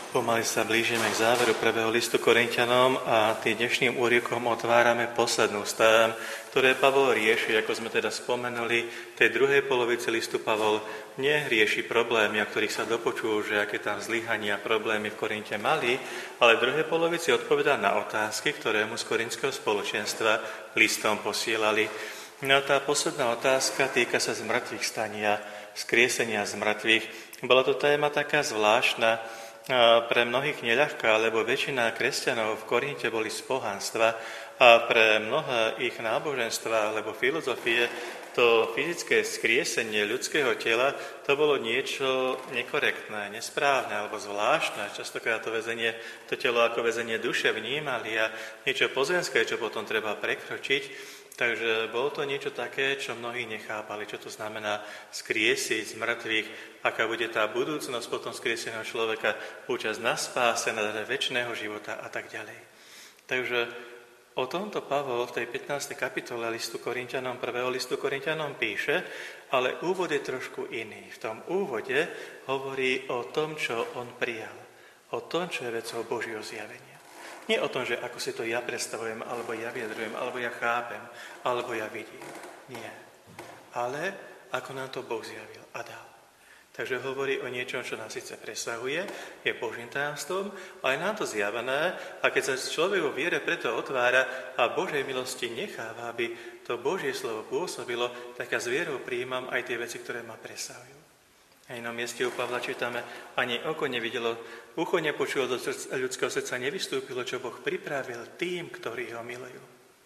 Pomaly sa blížime k záveru prvého listu Korinťanom a tým dnešným úryvkom otvárame poslednú stán, ktoré Pavol rieši, ako sme teda spomenuli. V tej druhej polovici listu Pavol nerieši problémy, o ktorých sa dopočul, že aké tam zlyhania a problémy v Korinte mali, ale v druhej polovici odpovedá na otázky, ktoré mu z korinského spoločenstva listom posielali. No a tá posledná otázka týka sa zmrtvých stania, vzkriesenia z mŕtvych. Bola to téma taká zvláštna, pre mnohých neľahká, lebo väčšina kresťanov v Korinte boli z pohanstva a pre mnohé ich náboženstva alebo filozofie to fyzické skriesenie ľudského tela to bolo niečo nekorektné, nesprávne alebo zvláštne. Častokrát to telo ako väzenie duše vnímali a niečo pozemské, čo potom treba prekročiť. Takže bolo to niečo také, čo mnohí nechápali, čo to znamená skriesiť z mŕtvych, aká bude tá budúcnosť potom skrieseného človeka, účasť na spáse, na večného života a tak ďalej. Takže o tomto Pavol v tej 15. kapitole listu Korinťanom, prvého listu Korinťanom píše, ale úvod je trošku iný. V tom úvode hovorí o tom, čo on prijal, o tom, čo je vecou Božieho zjavenia. Nie o tom, že ako si to ja predstavujem, alebo ja vyjadrujem, alebo ja chápem, alebo ja vidím. Nie. Ale ako nám to Boh zjavil a dal. Takže hovorí o niečom, čo nás síce presahuje, je Božím tajomstvom, ale je nám to zjavené a keď sa človek vo viere preto otvára a Božej milosti necháva, aby to Božie slovo pôsobilo, tak ja s vierou prijímam aj tie veci, ktoré ma presahujú. A inom mieste u Pavla čítame, ani oko nevidelo, ucho nepočulo, do ľudského srdca nevystúpilo, čo Boh pripravil tým, ktorí ho milujú.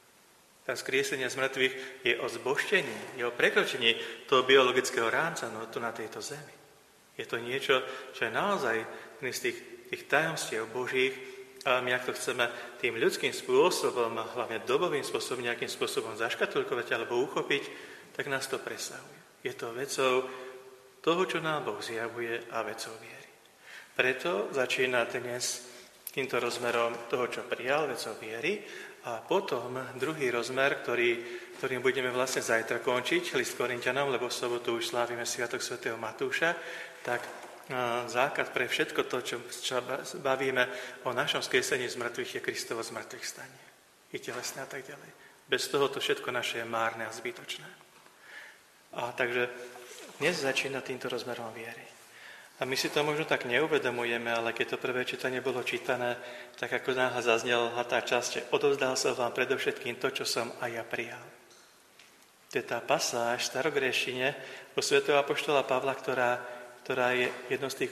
Tá skriesenie z mŕtvych je o zbožtení, je o prekročení toho biologického rámca tu na tejto zemi. Je to niečo, čo je naozaj z tých tajomstiev Božích a my, ak to chceme tým ľudským spôsobom, hlavne dobovým spôsobom, nejakým spôsobom zaškatulkovať alebo uchopiť, tak nás to presahuje. Je to vecou toho, čo nám Boh zjavuje a vecou viery. Preto začína dnes týmto rozmerom toho, čo prijal, vecou viery, a potom druhý rozmer, ktorým budeme vlastne zajtra končiť, list Korinťanom, lebo v sobotu už slávime Sviatok svätého Matúša, tak základ pre všetko to, čo bavíme o našom skriesení z mŕtvych, je Kristovo zmŕtvych stanie. I telesné a tak ďalej. Bez toho to všetko naše je márne a zbytočné. A takže dnes začína týmto rozmerom viery. A my si to možno tak neuvedomujeme, ale keď to prvé čítanie bolo čítané, tak ako náhle zaznela tá časť, odovzdal som vám predovšetkým to, čo som aj ja prijal. To je tá pasáž v starogréštine u svätého apoštola Pavla, ktorá je jednou z tých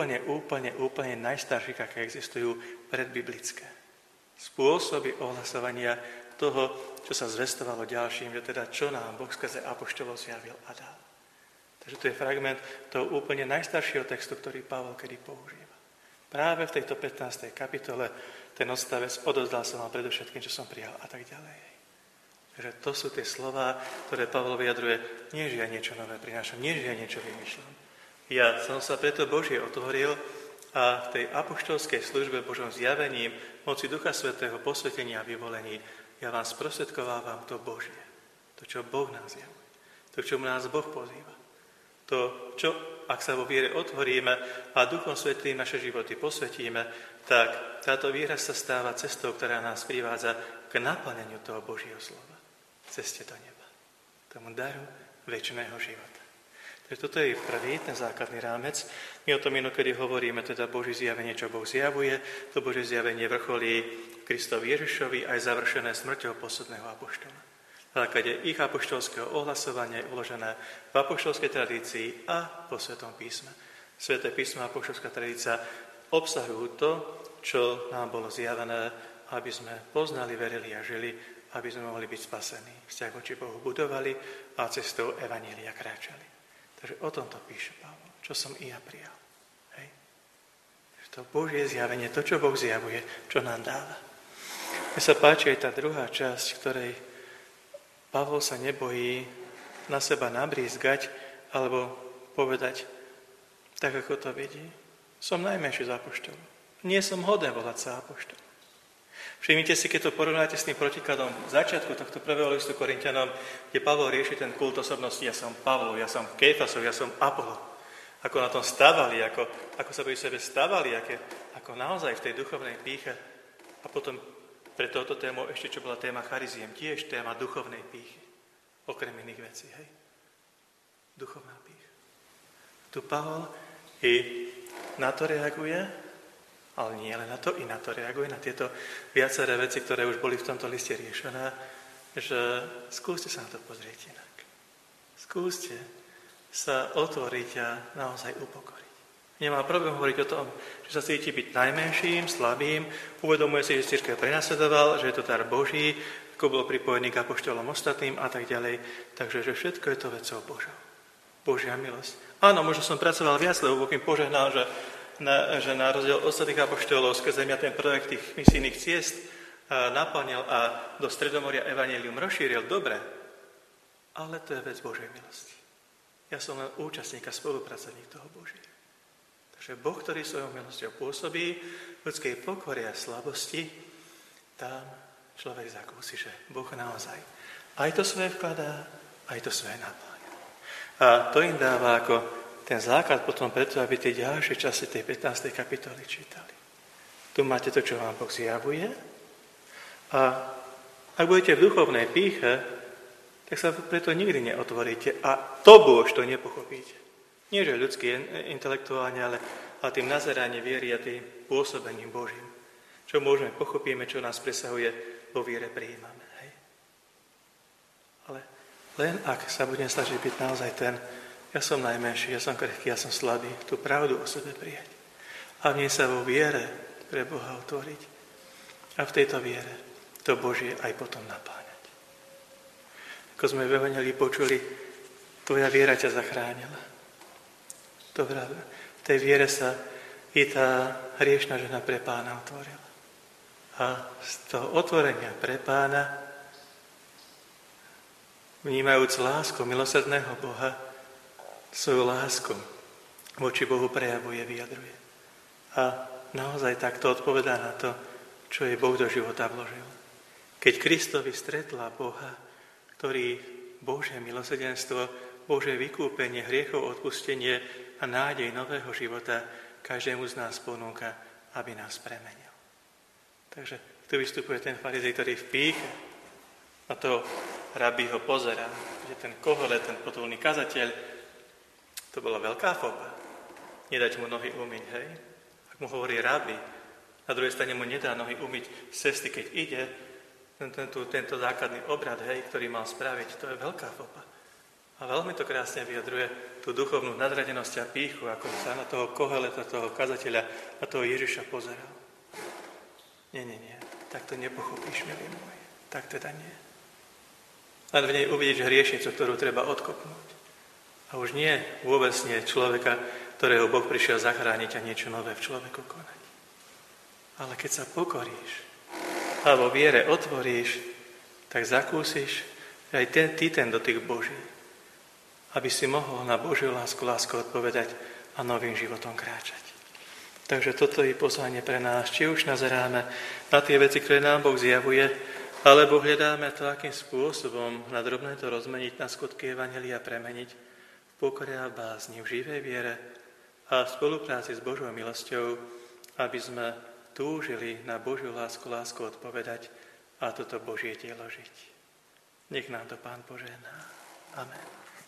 úplne najstarších, aké existujú predbiblické. Spôsoby ohlasovania toho, čo sa zvestovalo ďalším, že teda čo nám Boh skrze apoštolov zjavil a dal. Takže to je fragment toho úplne najstaršieho textu, ktorý Pavol kedy používa. Práve v tejto 15. kapitole ten odstavec odovzdal som vám predovšetkým, čo som prijal a tak ďalej. Takže to sú tie slová, ktoré Pavol vyjadruje, nie že ja niečo nové prinášam, nie že ja niečo vymýšľam. Ja som sa preto Božie otvoril a v tej apoštolskej službe Božom zjavením, moci Ducha Svätého, posvetenia a vyvolení, ja vám sprostredkovávam to Božie. To, čo Boh nás javuje. To, čo nás Boh pozýva. To, čo, ak sa vo viere otvoríme a Duchom Svätým naše životy posvetíme, tak táto viera sa stáva cestou, ktorá nás privádza k naplneniu toho Božieho slova. Ceste do neba. Tomu daru večného života. Takže toto je prvý, ten základný rámec. My o tom inokedy hovoríme, teda Božie zjavenie, čo Boh zjavuje. To Božie zjavenie vrcholí Kristovi Ježišovi aj završené smrťou posledného apoštola. Na základe ich apoštolského ohlasovania je uložené v apoštolskej tradícii a po Svetom písme. Sveté písmo a apoštolská tradícia obsahujú to, čo nám bolo zjavené, aby sme poznali, verili a žili, aby sme mohli byť spasení. Vzťah voči Bohu budovali a cestou evanjelia kráčali. Takže o tomto píše Pavol, čo som i ja prijal. Hej. To Božie zjavenie, to, čo Boh zjavuje, čo nám dáva. Mne sa páči aj tá druhá časť, ktorej Pavol sa nebojí na seba nabrízgať alebo povedať, tak ako to vidí. Som najmenší z apoštolov. Nie som hoden volať sa apoštol. Všimnite si, keď to porovnáte s tým protikladom začiatku tohto prvého listu Korinťanom, kde Pavol rieši ten kult osobnosti. Ja som Pavlov, ja som Kéfasov, ja som Apollo. ako na tom stavali, ako sa pri sebe stavali, ako naozaj v tej duchovnej pýche. A potom pre touto tému ešte, čo bola téma chariziem, tiež téma duchovnej pýchy. Okrem iných vecí, hej. Duchovná pýcha. Tu Pavol i na to reaguje, ale nie len na to, i na to reaguje, na tieto viaceré veci, ktoré už boli v tomto liste riešené, že skúste sa na to pozrieť inak. Skúste sa otvoriť a naozaj upokoriť. Nemá problém hovoriť o tom, že sa cíti byť najmenším, slabým, uvedomuje si, že cirkev prenasledoval, že je to dar Boží, ako bol pripojený k apoštolom ostatným a tak ďalej. Takže že všetko je to vecou Božou. Božia milosť. Áno, možno som pracoval viac, lebo Boh im požehnal, že na rozdiel od ostatných apoštolov skrze mňa ten projekt tých misijných ciest naplnil a do Stredomoria evanjelium rozšíril. Dobre, ale to je vec Božej milosti. Ja som len účastník a spolupracovník toho Božieho. Takže Boh, ktorý svojou milosťou pôsobí v ľudskej pokore a slabosti, tam človek zakúsi, že Boh naozaj aj to svoje vkladá, aj to svoje napláňa. A to im dáva ako ten základ potom preto, aby tie ďalšie časti tej 15. kapitoly čítali. Tu máte to, čo vám Boh zjavuje. A ak budete v duchovnej pýche, tak sa preto nikdy neotvoríte a to už to nepochopíte. Nie, že ľudský intelektuálne, ale tým nazeraním viery a tým pôsobením Božím. Čo môžeme, pochopíme, čo nás presahuje, vo viere prijímame. Hej? Ale len ak sa budem snažiť byť naozaj ten, ja som najmenší, ja som krehký, ja som slabý, tú pravdu o sebe prijať. A v nej sa vo viere pre Boha otvoriť. A v tejto viere to Božie aj potom napáňať. Ako sme v Evanjelii počuli, tvoja viera ťa zachránila. Dobrá, v tej viere sa i tá hriešna žena pre Pána otvorila. A z toho otvorenia pre Pána, vnímajúc lásku milosrdného Boha, svoju lásku voči Bohu prejavuje, vyjadruje. A naozaj takto odpovedá na to, čo jej Boh do života vložil. Keď Kristovi stretla Boha, ktorý Božie milosrdenstvo, Božie vykúpenie, hriechov odpustenie a nádej nového života každému z nás ponúka, aby nás premenil. Takže tu vystupuje ten farizej, ktorý v pýche na toho rabí ho pozerá, že ten Kohelet, ten potulný kazateľ, to bola veľká foba. Nedať mu nohy umyť, hej? Ak mu hovorí rabi, na druhej strane mu nedá nohy umyť z cesty, keď ide, tento základný obrad, hej, ktorý mal spraviť, to je veľká foba. A veľmi to krásne vyjadruje tú duchovnú nadradenosť a pýchu, ako sa na toho Koheleta, toho kazateľa, na toho Ježiša pozeral. Nie. Tak to nepochopíš, milý môj. Tak teda nie. Len v nej uvidíš hriešnicu, ktorú treba odkopnúť. A už nie, vôbec nie človeka, ktorého Boh prišiel zachrániť a niečo nové v človeku konať. Ale keď sa pokoríš a vo viere otvoríš, tak zakúsiš aj ten dotyk Boží, aby si mohol na Božiu lásku odpovedať a novým životom kráčať. Takže toto je pozvanie pre nás, či už nazeráme na tie veci, ktoré nám Boh zjavuje, alebo hľadáme to, akým spôsobom na drobné to rozmeniť na skutky evanjelia premeniť v pokore a bázni, v živej viere a v spolupráci s Božou milosťou, aby sme túžili na Božiu lásku odpovedať a toto Božie dielo žiť. Nech nám to Pán požehná. Amen.